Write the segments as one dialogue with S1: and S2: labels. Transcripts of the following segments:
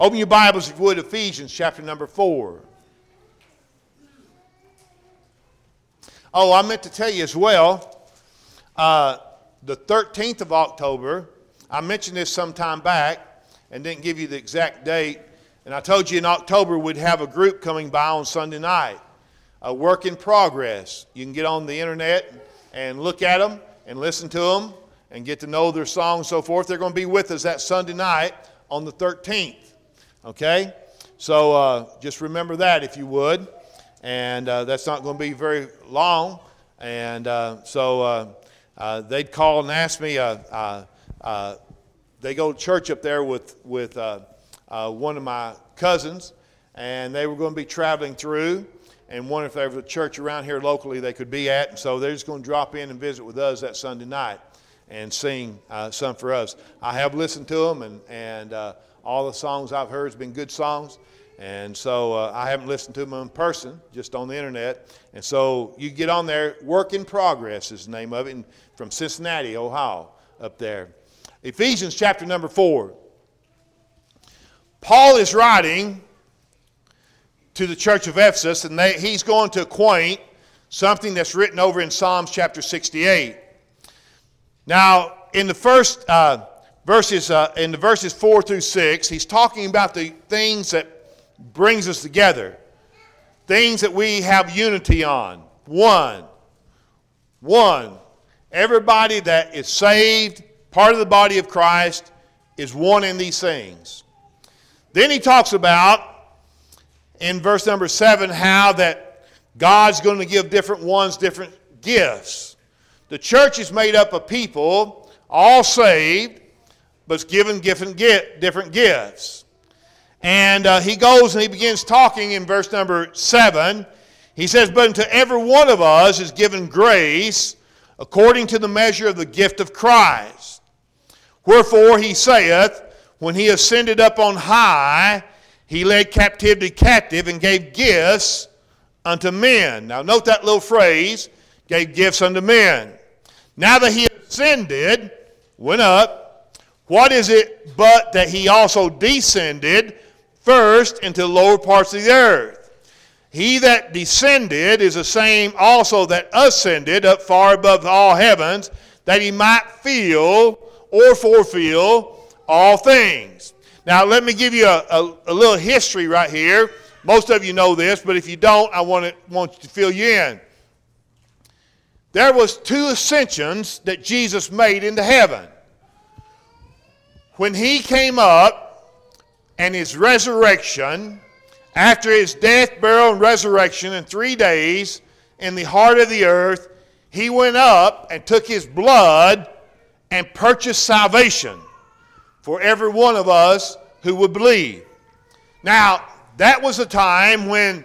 S1: Open your Bibles, if you would, Ephesians chapter number 4. Oh, I meant to tell you as well, the 13th of October, I mentioned this some time back and didn't give you the exact date. And I told you in October we'd have a group coming by on Sunday night, a work in progress. You can get on the internet and look at them and listen to them and get to know their songs and so forth. They're going to be with us that Sunday night on the 13th. Okay? So just remember that if you would. And that's not going to be very long. And so they'd call and ask me. They go to church up there with one of my cousins, and they were going to be traveling through and wondered if there was a church around here locally they could be at. And so they're just going to drop in and visit with us that Sunday night and sing some for us. I have listened to them, and all the songs I've heard has been good songs. And so I haven't listened to them in person, just on the internet. And so you get on there. Work in Progress is the name of it, and from Cincinnati, Ohio, up there. Ephesians chapter number 4. Paul is writing to the church of Ephesus, and he's going to acquaint something that's written over in Psalms chapter 68. Now, in the first verses 4 through 6, he's talking about the things that brings us together, things that we have unity on. One, everybody that is saved, part of the body of Christ, is one in these things. Then he talks about, in verse number 7, how that God's going to give different ones different gifts. The church is made up of people, all saved, but given different gifts. And he goes and he begins talking in verse number 7. He says, "But unto every one of us is given grace according to the measure of the gift of Christ. Wherefore he saith, when he ascended up on high, he led captivity captive and gave gifts unto men." Now note that little phrase, gave gifts unto men. Now that he ascended, went up, what is it but that he also descended first into the lower parts of the earth? He that descended is the same also that ascended up far above all heavens, that he might fill or fulfill all things. Now let me give you a little history right here. Most of you know this, but if you don't, I want to fill you in. There was 2 ascensions that Jesus made into heaven. When he came up and his resurrection, after his death, burial, and resurrection in 3 days in the heart of the earth, he went up and took his blood and purchased salvation for every one of us who would believe. Now, that was a time when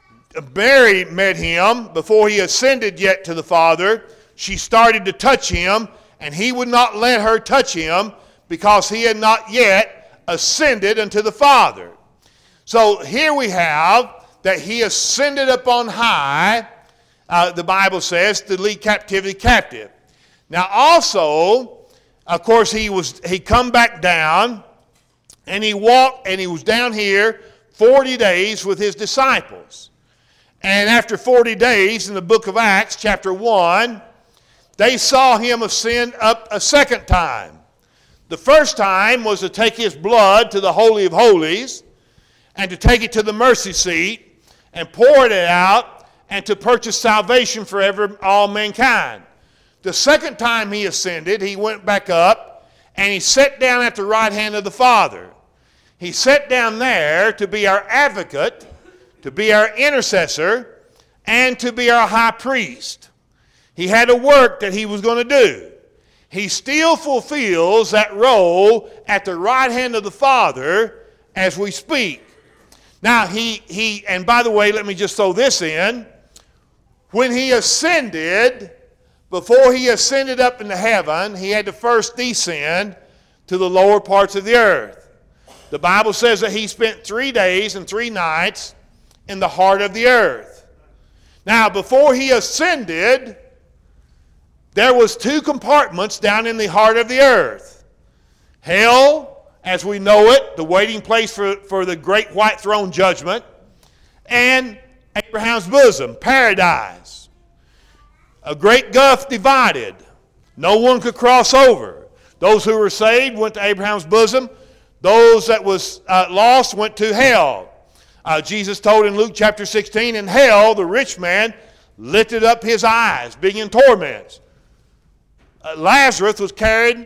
S1: Mary met him before he ascended yet to the Father. She started to touch him, and he would not let her touch him because he had not yet ascended unto the Father. So here we have that he ascended up on high, the Bible says, to lead captivity captive. Now also, of course, he come back down, and he walked, and he was down here 40 days with his disciples. And after 40 days, in the book of Acts, chapter 1, they saw him ascend up a second time. The first time was to take his blood to the Holy of Holies and to take it to the mercy seat and pour it out and to purchase salvation for all mankind. The second time he ascended, he went back up and he sat down at the right hand of the Father. He sat down there to be our advocate, to be our intercessor, and to be our high priest. He had a work that he was going to do. He still fulfills that role at the right hand of the Father as we speak. Now, and by the way, let me just throw this in. When he ascended, before he ascended up into heaven, he had to first descend to the lower parts of the earth. The Bible says that he spent 3 days and 3 nights in the heart of the earth. Now, before he ascended, there was 2 compartments down in the heart of the earth, hell as we know it, the waiting place for the great white throne judgment, and Abraham's bosom, paradise. A great gulf divided. No one could cross over. Those who were saved went to Abraham's bosom. Those that was lost went to hell. Jesus told in Luke chapter 16, in hell the rich man lifted up his eyes, being in torments. Lazarus was carried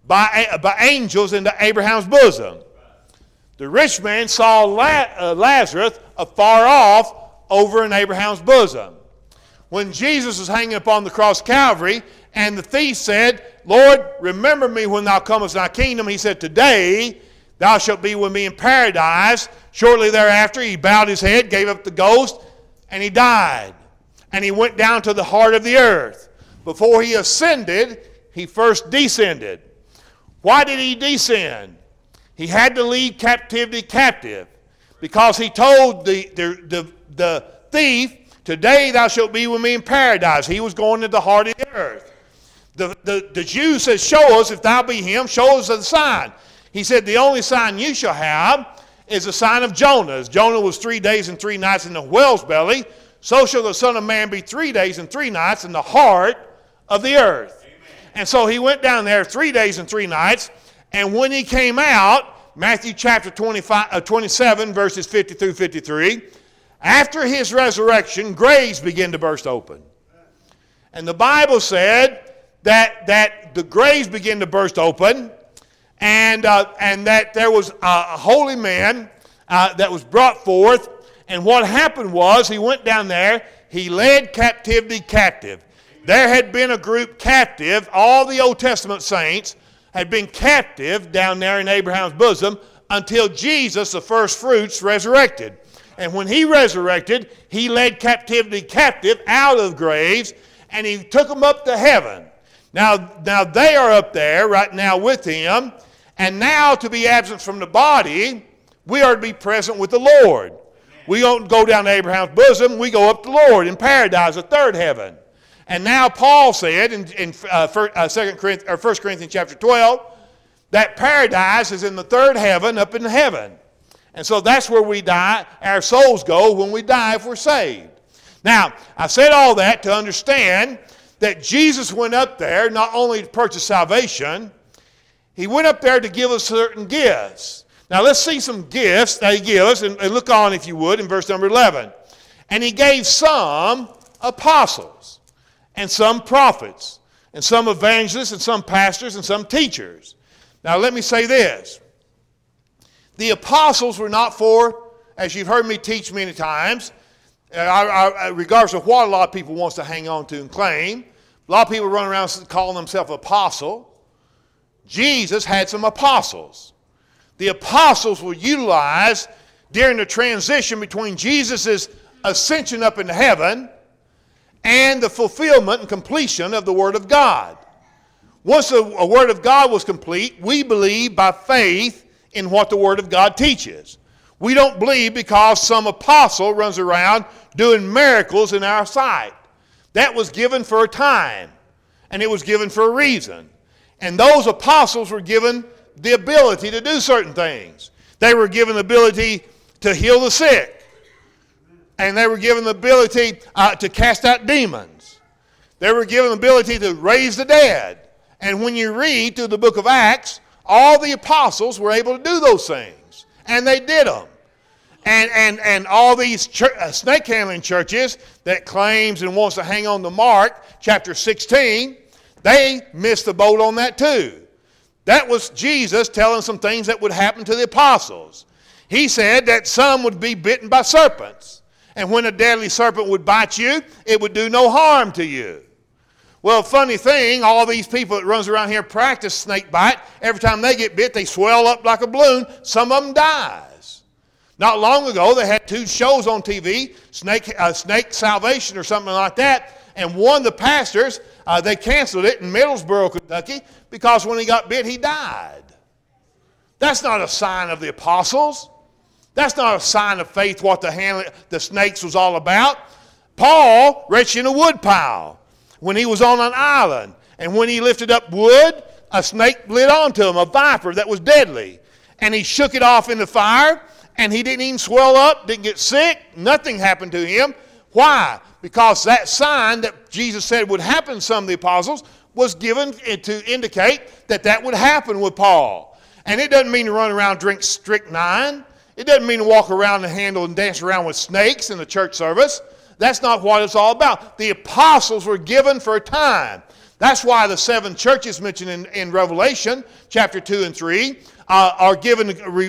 S1: by angels into Abraham's bosom. The rich man saw Lazarus afar off over in Abraham's bosom. When Jesus was hanging upon the cross Calvary, and the thief said, Lord, remember me when thou comest in thy kingdom, he said, today thou shalt be with me in paradise. Shortly thereafter, he bowed his head, gave up the ghost, and he died. And he went down to the heart of the earth. Before he ascended, he first descended. Why did he descend? He had to lead captivity captive, because he told the thief, today thou shalt be with me in paradise. He was going to the heart of the earth. The Jew says, show us, if thou be him, show us the sign. He said, the only sign you shall have is the sign of Jonah. As Jonah was 3 days and 3 nights in the whale's belly, so shall the Son of Man be 3 days and 3 nights in the heart of the earth. Amen. And so he went down there 3 days and 3 nights, and when he came out, Matthew chapter 27, verses 50 through 53, after his resurrection, graves began to burst open. And the Bible said that the graves began to burst open, and that there was a holy man that was brought forth. And what happened was, he went down there, he led captivity captive. There had been a group captive, all the Old Testament saints had been captive down there in Abraham's bosom until Jesus, the first fruits, resurrected. And when he resurrected, he led captivity captive out of graves, and he took them up to heaven. Now they are up there right now with him, and now to be absent from the body, we are to be present with the Lord. We don't go down to Abraham's bosom, we go up to the Lord in paradise, the third heaven. And now Paul said in 1 Corinthians chapter 12, that paradise is in the third heaven, up in heaven. And so that's where we die, our souls go when we die if we're saved. Now, I said all that to understand that Jesus went up there not only to purchase salvation, he went up there to give us certain gifts. Now let's see some gifts that he gives, and look on if you would in verse number 11. And he gave some apostles, and some prophets, and some evangelists, and some pastors, and some teachers. Now let me say this. The apostles were not for, as you've heard me teach many times, regardless of what a lot of people wants to hang on to and claim, a lot of people run around calling themselves apostle. Jesus had some apostles. The apostles were utilized during the transition between Jesus' ascension up into heaven and the fulfillment and completion of the Word of God. Once the Word of God was complete, we believe by faith in what the Word of God teaches. We don't believe because some apostle runs around doing miracles in our sight. That was given for a time, and it was given for a reason. And those apostles were given the ability to do certain things. They were given the ability to heal the sick. And they were given the ability to cast out demons. They were given the ability to raise the dead. And when you read through the book of Acts, all the apostles were able to do those things. And they did them. And all these snake handling churches that claims and wants to hang on to Mark chapter 16, they missed the boat on that too. That was Jesus telling some things that would happen to the apostles. He said that some would be bitten by serpents. And when a deadly serpent would bite you, it would do no harm to you. Well, funny thing, all these people that runs around here practice snake bite, every time they get bit, they swell up like a balloon. Some of them dies. Not long ago, they had 2 shows on TV, Snake Salvation or something like that, and one of the pastors, they canceled it in Middlesboro, Kentucky, because when he got bit, he died. That's not a sign of the apostles. That's not a sign of faith what the snakes was all about. Paul reached in a wood pile when he was on an island, and when he lifted up wood, a snake lit onto him, a viper that was deadly. and he shook it off in the fire, and he didn't even swell up, didn't get sick, nothing happened to him. Why? Because that sign that Jesus said would happen to some of the apostles was given to indicate that that would happen with Paul. And it doesn't mean to run around and drink strychnine. It doesn't mean to walk around and handle and dance around with snakes in the church service. That's not what it's all about. The apostles were given for a time. That's why the 7 churches mentioned in Revelation chapter 2 and 3 are given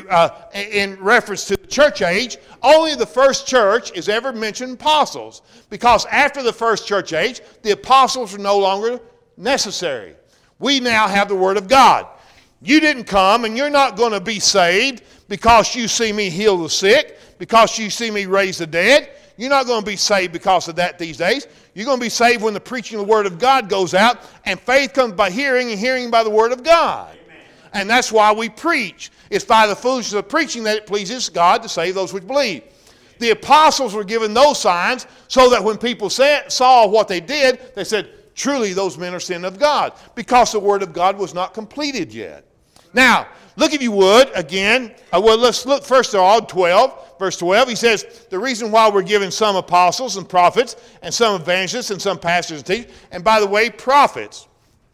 S1: in reference to the church age. Only the first church is ever mentioned apostles, because after the first church age, the apostles are no longer necessary. We now have the Word of God. You didn't come, and you're not going to be saved because you see me heal the sick, because you see me raise the dead. You're not going to be saved because of that these days. You're going to be saved when the preaching of the Word of God goes out, and faith comes by hearing, and hearing by the Word of God. Amen. And that's why we preach. It's by the foolishness of preaching that it pleases God to save those which believe. The apostles were given those signs so that when people saw what they did, they said, truly those men are sent of God, because the Word of God was not completed yet. Now, look if you would, again, let's look first of all, 12, verse 12. He says, the reason why we're given some apostles and prophets, and some evangelists, and some pastors and teachers, and by the way, prophets.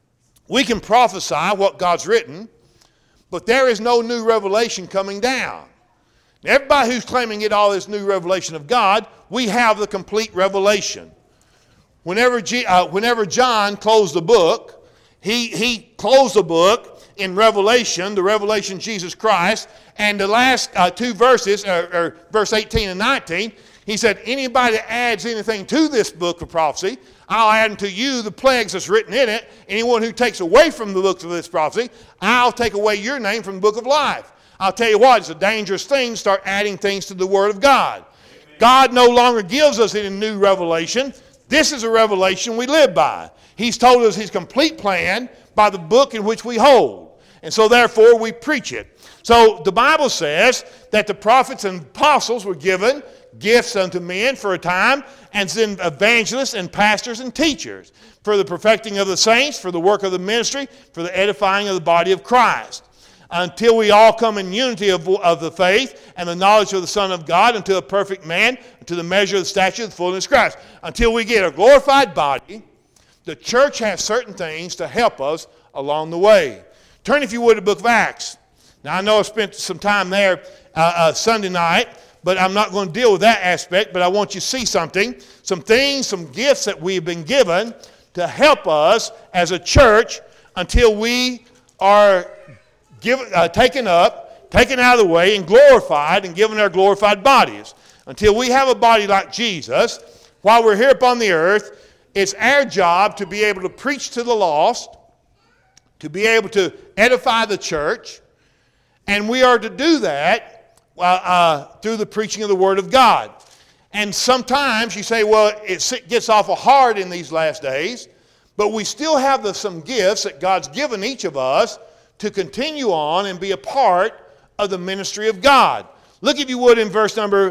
S1: We can prophesy what God's written, but there is no new revelation coming down. Everybody who's claiming to get all this new revelation of God, we have the complete revelation. Whenever John closed the book, he closed the book in Revelation, the revelation of Jesus Christ, and the last 2 verses, or verse 18 and 19, he said, anybody that adds anything to this book of prophecy, I'll add unto you the plagues that's written in it. Anyone who takes away from the books of this prophecy, I'll take away your name from the book of life. I'll tell you what, it's a dangerous thing to start adding things to the Word of God. Amen. God no longer gives us any new revelation. This is a revelation we live by. He's told us his complete plan by the book in which we hold. And so therefore we preach it. So the Bible says that the prophets and apostles were given gifts unto men for a time, and then evangelists and pastors and teachers for the perfecting of the saints, for the work of the ministry, for the edifying of the body of Christ, until we all come in unity of the faith and the knowledge of the Son of God, unto a perfect man, to the measure of the stature of the fullness of Christ. Until we get a glorified body, the church has certain things to help us along the way. Turn, if you would, to the book of Acts. Now, I know I spent some time there Sunday night, but I'm not going to deal with that aspect, but I want you to see something, some things, some gifts that we've been given to help us as a church until we are taken up, taken out of the way, and glorified, and given our glorified bodies. Until we have a body like Jesus, while we're here upon the earth, it's our job to be able to preach to the lost, to be able to edify the church, and we are to do that through the preaching of the Word of God. And sometimes you say, well, it gets awful hard in these last days, but we still have some gifts that God's given each of us to continue on and be a part of the ministry of God. Look, if you would, in verse number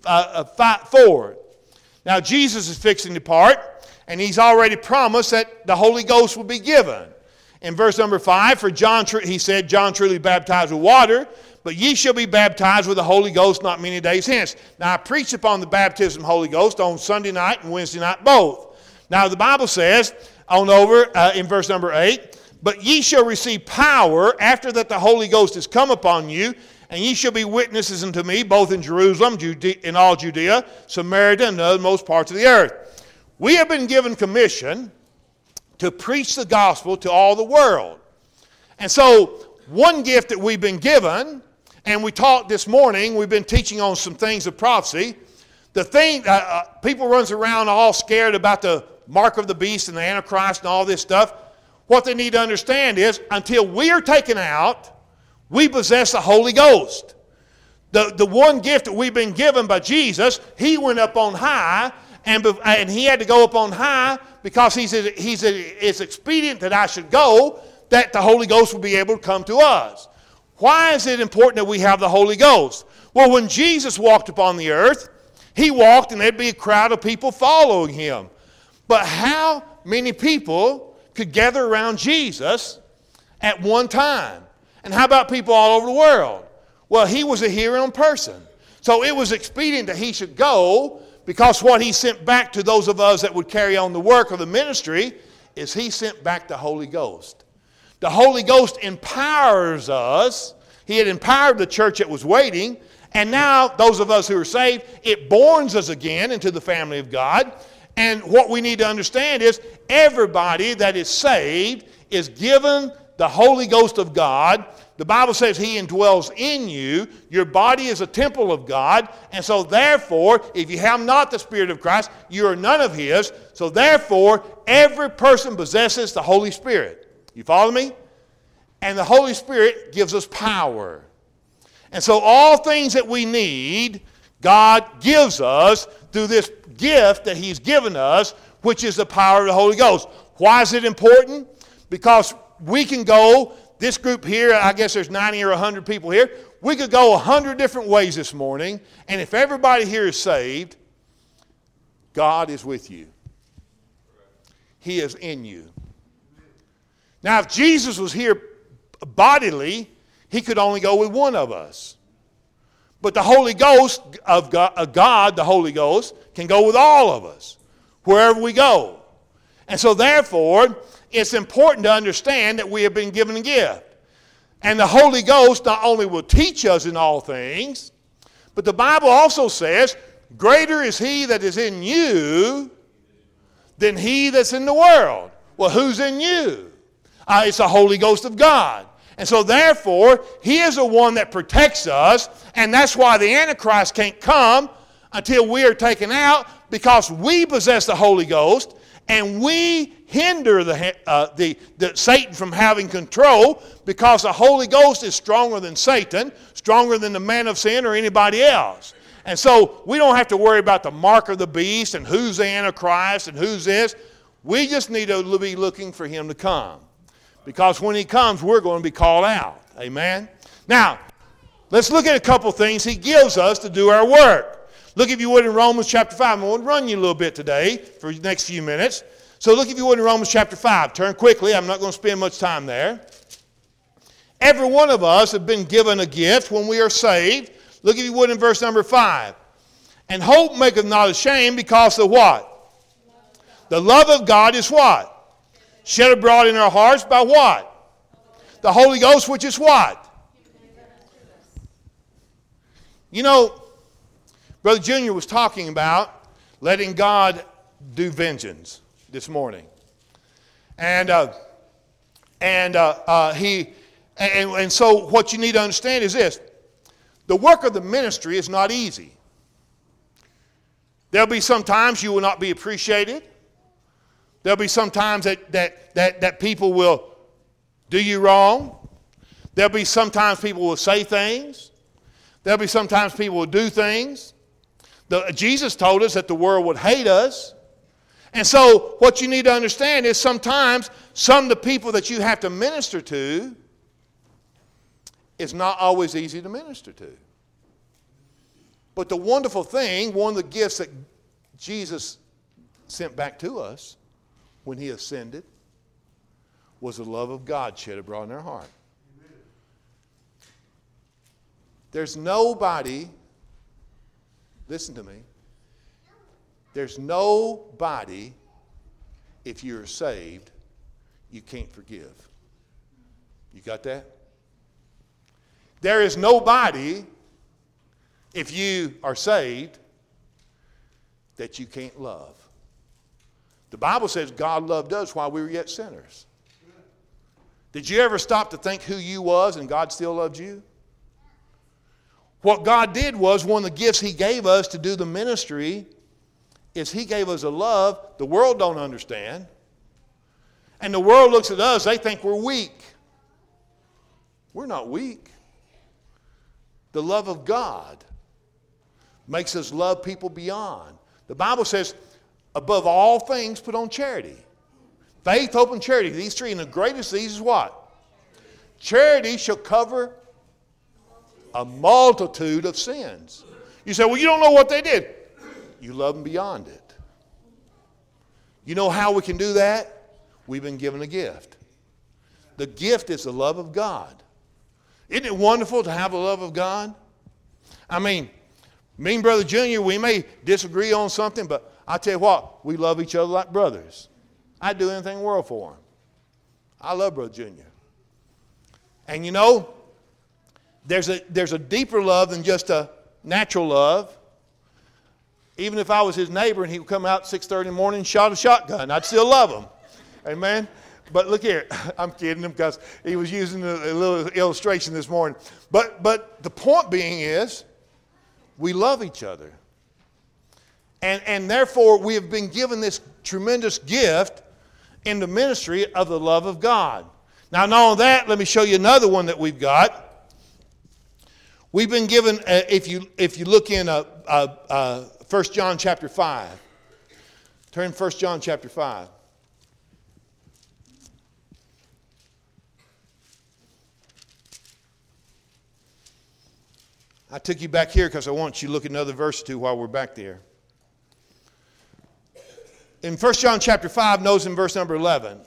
S1: 4. Now, Jesus is fixing to depart, and he's already promised that the Holy Ghost will be given. In verse number 5, for John, he said, John truly baptized with water, but ye shall be baptized with the Holy Ghost not many days hence. Now, I preached upon the baptism of the Holy Ghost on Sunday night and Wednesday night both. Now, the Bible says, in verse number 8, but ye shall receive power after that the Holy Ghost is come upon you, and ye shall be witnesses unto me, both in Jerusalem, in all Judea, Samaria, and the uttermost parts of the earth. We have been given commission to preach the gospel to all the world. And so, one gift that we've been given, and we taught this morning, we've been teaching on some things of prophecy. The thing, people runs around all scared about the mark of the beast and the Antichrist and all this stuff. What they need to understand is, until we are taken out, we possess the Holy Ghost. The one gift that we've been given by Jesus, he went up on high, and he had to go up on high because it's expedient that I should go, that the Holy Ghost will be able to come to us. Why is it important that we have the Holy Ghost? Well, when Jesus walked upon the earth, he walked and there'd be a crowd of people following him. But how many people could gather around Jesus at one time? And how about people all over the world? Well, he was a hearing person. So it was expedient that he should go, because what he sent back to those of us that would carry on the work of the ministry is he sent back the Holy Ghost. The Holy Ghost empowers us. He had empowered the church that was waiting, and now those of us who are saved, it borns us again into the family of God. And what we need to understand is everybody that is saved is given the Holy Ghost of God. The Bible says he indwells in you. Your body is a temple of God. And so therefore, if you have not the Spirit of Christ, you are none of his. So therefore, every person possesses the Holy Spirit. You follow me? And the Holy Spirit gives us power. And so all things that we need, God gives us through this gift that he's given us, which is the power of the Holy Ghost. Why is it important? Because we can go, this group here, I guess there's 90 or 100 people here. We could go 100 different ways this morning, and if everybody here is saved, God is with you. He is in you. Now, if Jesus was here bodily, he could only go with one of us. But the Holy Ghost of God, the Holy Ghost, can go with all of us, wherever we go. And so therefore, it's important to understand that we have been given a gift. And the Holy Ghost not only will teach us in all things, but the Bible also says, greater is he that is in you than he that's in the world. Well, who's in you? It's the Holy Ghost of God. And so therefore, he is the one that protects us, and that's why the Antichrist can't come until we are taken out, because we possess the Holy Ghost, and we hinder the Satan from having control, because the Holy Ghost is stronger than Satan, stronger than the man of sin or anybody else. And so we don't have to worry about the mark of the beast and who's the Antichrist and who's this. We just need to be looking for him to come. Because when he comes, we're going to be called out. Amen? Now, let's look at a couple things he gives us to do our work. Look, if you would, in Romans chapter 5. I'm going to run you a little bit today for the next few minutes. So look, if you would, in Romans chapter 5. Turn quickly. I'm not going to spend much time there. Every one of us have been given a gift when we are saved. Look, if you would, in verse number 5. And hope maketh not ashamed, because of what? The love of God is what? Shed abroad in our hearts by what? The Holy Ghost, which is what? You know, Brother Junior was talking about letting God do vengeance this morning. And so what you need to understand is this. The work of the ministry is not easy. There'll be some times you will not be appreciated. There'll be some times that people will do you wrong. There'll be sometimes people will say things. There'll be sometimes people will do things. Jesus told us that the world would hate us. And so what you need to understand is sometimes some of the people that you have to minister to is not always easy to minister to. But the wonderful thing, one of the gifts that Jesus sent back to us when he ascended was the love of God shed abroad in our heart. Amen. There's nobody, listen to me, there's nobody, if you're saved, you can't forgive. You got that? There is nobody, if you are saved, that you can't love. The Bible says God loved us while we were yet sinners. Did you ever stop to think who you was and God still loved you? What God did was, one of the gifts he gave us to do the ministry is he gave us a love the world don't understand. And the world looks at us, they think we're weak. We're not weak. The love of God makes us love people beyond. The Bible says, above all things, put on charity. Faith, hope, and charity. These three, and the greatest of these is what? Charity shall cover a multitude of sins. You say, well, you don't know what they did. You love them beyond it. You know how we can do that? We've been given a gift. The gift is the love of God. Isn't it wonderful to have the love of God? I mean, me and Brother Junior, we may disagree on something, but I tell you what, we love each other like brothers. I'd do anything in the world for him. I love Brother Junior. And you know, there's a deeper love than just a natural love. Even if I was his neighbor and he would come out at 6:30 in the morning and shot a shotgun, I'd still love him. Amen? But look here, I'm kidding him because he was using a little illustration this morning. But the point being is, we love each other. And therefore, we have been given this tremendous gift in the ministry of the love of God. Now, not only that, let me show you another one that we've got. We've been given, if you look in 1 John chapter 5. Turn 1 John chapter 5. I took you back here because I want you to look at another verse or two while we're back there. In 1 John chapter 5, notice in verse number 11.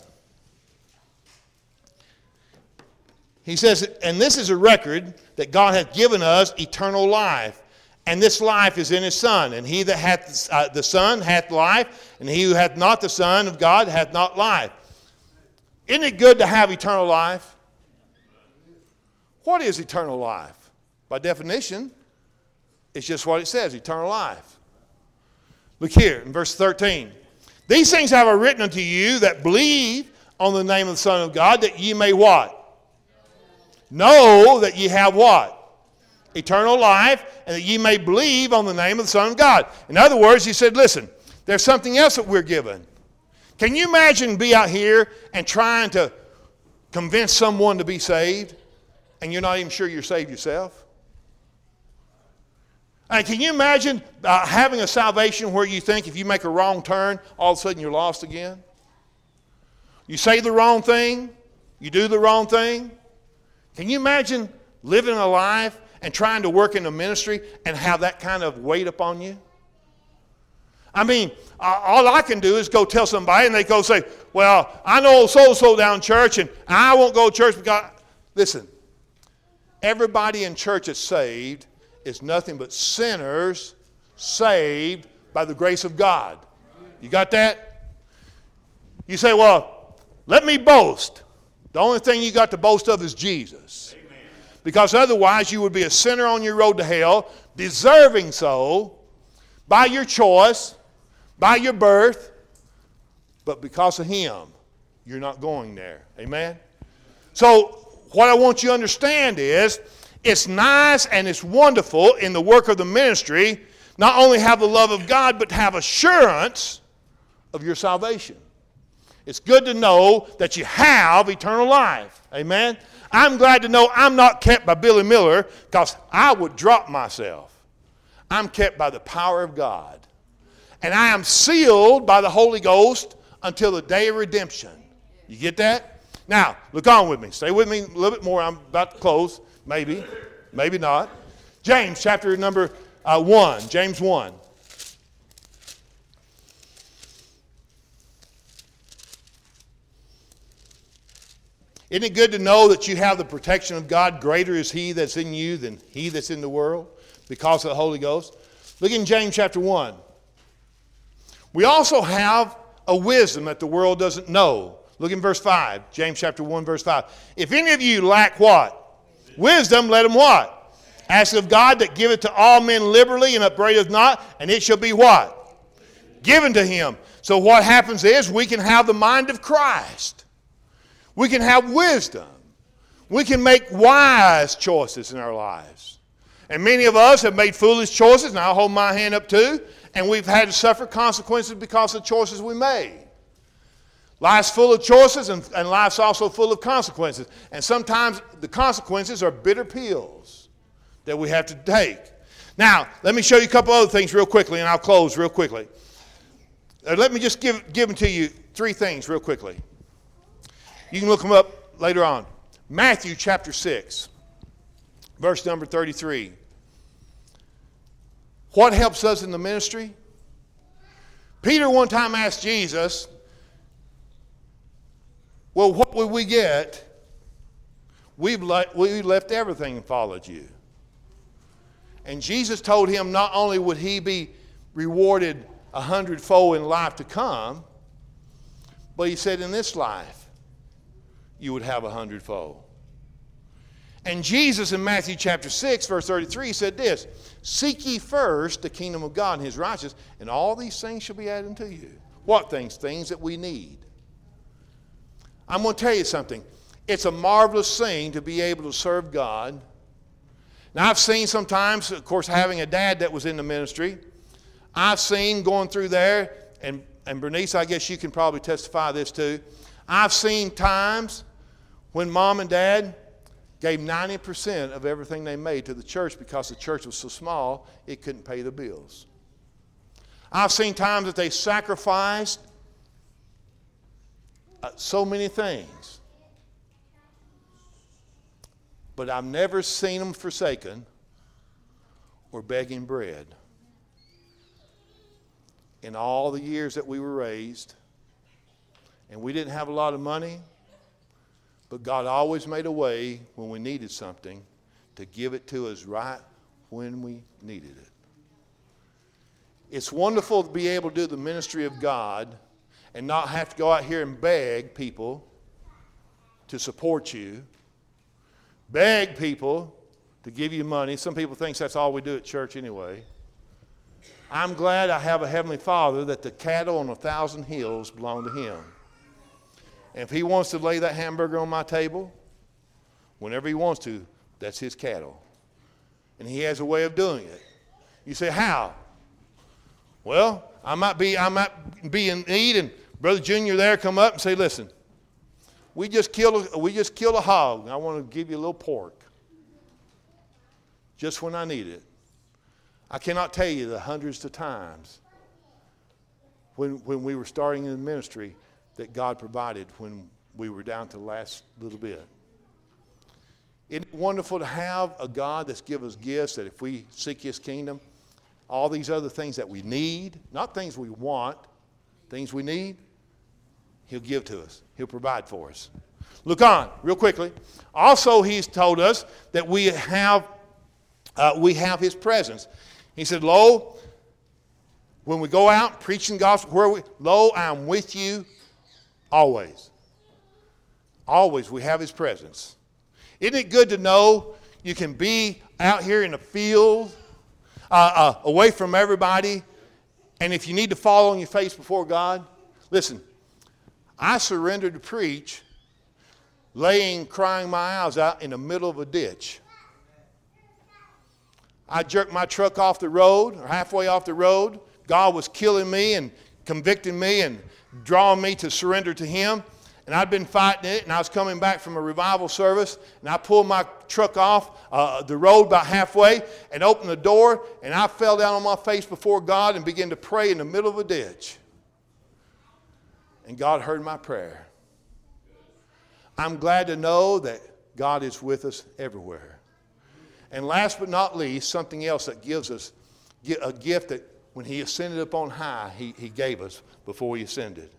S1: He says, and this is a record that God hath given us eternal life. And this life is in his Son. And he that hath the Son hath life. And he who hath not the Son of God hath not life. Isn't it good to have eternal life? What is eternal life? By definition, it's just what it says, eternal life. Look here in verse 13. These things have I written unto you that believe on the name of the Son of God, that ye may what? Know that ye have what? Eternal life, and that ye may believe on the name of the Son of God. In other words, he said, listen, there's something else that we're given. Can you imagine be out here and trying to convince someone to be saved, and you're not even sure you're saved yourself? And can you imagine having a salvation where you think if you make a wrong turn, all of a sudden you're lost again? You say the wrong thing, you do the wrong thing. Can you imagine living a life and trying to work in a ministry and have that kind of weight upon you? I mean, all I can do is go tell somebody and they go say, well, I know so-and-so down church and I won't go to church because... Listen, everybody in church that's saved is nothing but sinners saved by the grace of God. You got that? You say, well, let me boast. The only thing you got to boast of is Jesus. Amen. Because otherwise you would be a sinner on your road to hell, deserving so, by your choice, by your birth, but because of him, you're not going there. Amen? So what I want you to understand is, it's nice and it's wonderful in the work of the ministry, not only have the love of God, but have assurance of your salvation. It's good to know that you have eternal life. Amen? I'm glad to know I'm not kept by Billy Miller because I would drop myself. I'm kept by the power of God. And I am sealed by the Holy Ghost until the day of redemption. You get that? Now, look on with me. Stay with me a little bit more. I'm about to close. Maybe. Maybe not. James chapter number 1. James 1. Isn't it good to know that you have the protection of God? Greater is he that's in you than he that's in the world because of the Holy Ghost. Look in James chapter 1. We also have a wisdom that the world doesn't know. Look in verse 5. James chapter 1 verse 5. If any of you lack what? Wisdom, let him what? Ask of God that giveth to all men liberally and upbraideth not, and it shall be what? Given to him. So what happens is we can have the mind of Christ. We can have wisdom. We can make wise choices in our lives. And many of us have made foolish choices, and I'll hold my hand up too, and we've had to suffer consequences because of the choices we made. Life's full of choices, and life's also full of consequences. And sometimes the consequences are bitter pills that we have to take. Now, let me show you a couple other things real quickly, and I'll close real quickly. Let me just give them to you three things real quickly. You can look them up later on. Matthew chapter 6, verse number 33. What helps us in the ministry? Peter one time asked Jesus, well, what would we get? we left everything and followed you. And Jesus told him not only would he be rewarded 100-fold in life to come, but he said in this life you would have 100-fold. And Jesus in Matthew chapter 6, verse 33 said this, seek ye first the kingdom of God and his righteousness, and all these things shall be added unto you. What things? Things that we need. I'm going to tell you something. It's a marvelous thing to be able to serve God. Now, I've seen sometimes, of course, having a dad that was in the ministry, I've seen going through there, and Bernice, I guess you can probably testify this too. I've seen times when mom and dad gave 90% of everything they made to the church because the church was so small it couldn't pay the bills. I've seen times that they sacrificed so many things. But I've never seen them forsaken or begging bread. In all the years that we were raised, and we didn't have a lot of money, but God always made a way when we needed something to give it to us right when we needed it. It's wonderful to be able to do the ministry of God and not have to go out here and beg people to support you. Beg people to give you money. Some people think that's all we do at church anyway. I'm glad I have a Heavenly Father that the cattle on 1,000 hills belong to Him. And if He wants to lay that hamburger on my table, whenever He wants to, that's His cattle. And He has a way of doing it. You say, how? Well, I might be in need, and Brother Junior there come up and say, listen, we just killed a hog, and I want to give you a little pork. Just when I need it. I cannot tell you the hundreds of times when we were starting in the ministry that God provided when we were down to the last little bit. Isn't it wonderful to have a God that's given us gifts that if we seek His kingdom, all these other things that we need, not things we want, things we need, He'll give to us. He'll provide for us. Look on, real quickly. Also, He's told us that we have His presence. He said, lo, when we go out preaching the gospel, lo, I am with you always. Always we have His presence. Isn't it good to know you can be out here in the field, away from everybody, and if you need to fall on your face before God, listen, I surrendered to preach crying my eyes out in the middle of a ditch. I jerked my truck off the road, or halfway off the road. God was killing me and convicting me and drawing me to surrender to Him. And I'd been fighting it, and I was coming back from a revival service, and I pulled my truck off the road about halfway and opened the door, and I fell down on my face before God and began to pray in the middle of a ditch. And God heard my prayer. I'm glad to know that God is with us everywhere. And last but not least, something else that gives us a gift that when He ascended up on high, He gave us before He ascended.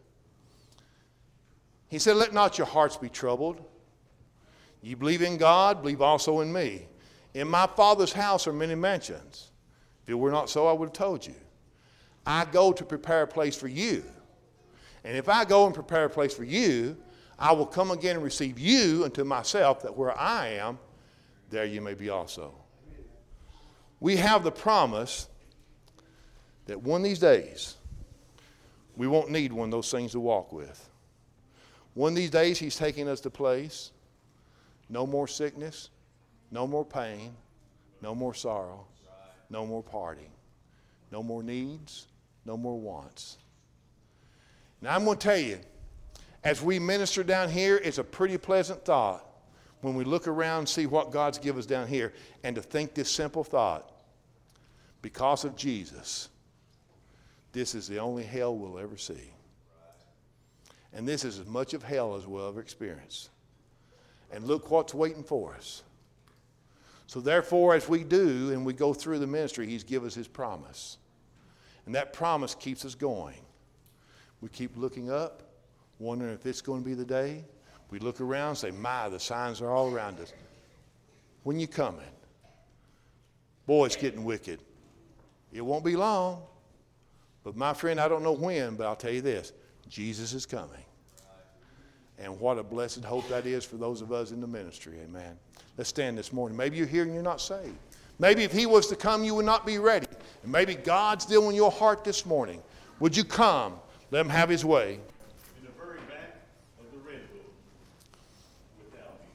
S1: He said, let not your hearts be troubled. You believe in God, believe also in me. In my Father's house are many mansions. If it were not so, I would have told you. I go to prepare a place for you. And if I go and prepare a place for you, I will come again and receive you unto myself, that where I am, there you may be also. We have the promise that one of these days, we won't need one of those things to walk with. One of these days, He's taking us to a place, no more sickness, no more pain, no more sorrow, no more parting, no more needs, no more wants. Now, I'm going to tell you, as we minister down here, it's a pretty pleasant thought when we look around and see what God's given us down here, and to think this simple thought: because of Jesus, this is the only hell we'll ever see. And this is as much of hell as we'll ever experience. And look what's waiting for us. So therefore, as we do and we go through the ministry, He's given us His promise. And that promise keeps us going. We keep looking up, wondering if it's going to be the day. We look around and say, my, the signs are all around us. When you coming? Boy, it's getting wicked. It won't be long. But my friend, I don't know when, but I'll tell you this. Jesus is coming. And what a blessed hope that is for those of us in the ministry. Amen. Let's stand this morning. Maybe you're here and you're not saved. Maybe if he was to come, you would not be ready. And maybe God's dealing with your heart this morning. Would you come? Let him have his way.
S2: In the very back of the red book, without him.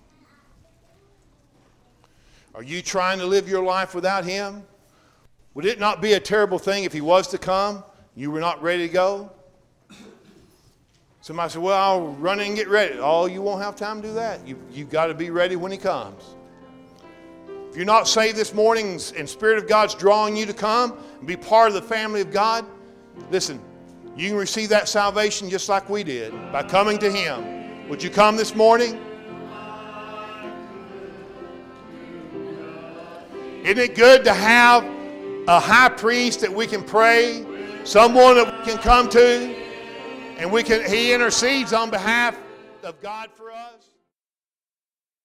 S1: Are you trying to live your life without him? Would it not be a terrible thing if he was to come, you were not ready to go? Somebody said, well, I'll run in and get ready. Oh, you won't have time to do that. You've got to be ready when he comes. If you're not saved this morning and Spirit of God's drawing you to come and be part of the family of God, listen, you can receive that salvation just like we did by coming to him. Would you come this morning? Isn't it good to have a high priest that we can pray, someone that we can come to, and he intercedes on behalf of God for us?